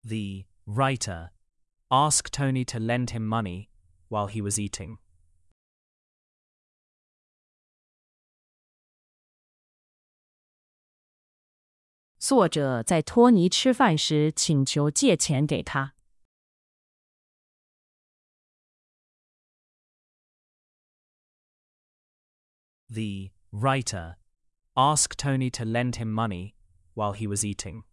The writer asked Tony to lend him money while he was eating. 作者在托尼吃饭时请求借钱给他。 The writer asked Tony to lend him money while he was eating.